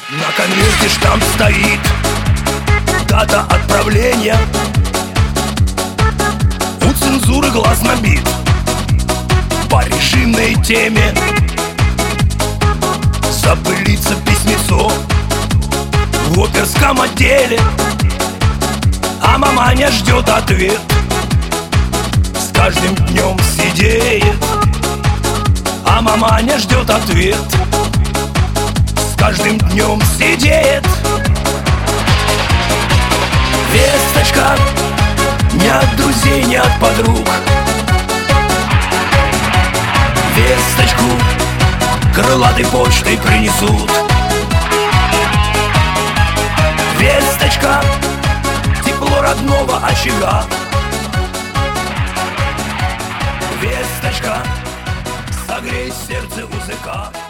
На конверте штамп стоит, дата отправления. У цензуры глаз набит по режимной теме. Запылится письмецо в оперском отделе, а маманя ждет ответ, с каждым днем сидеет. А маманя ждет ответ, с каждым днем сидеет. Весточка не от друзей, не от подруг. Весточку крылатой почтой принесут. Весточка тепло родного очага. Весточка согрей сердце узыка.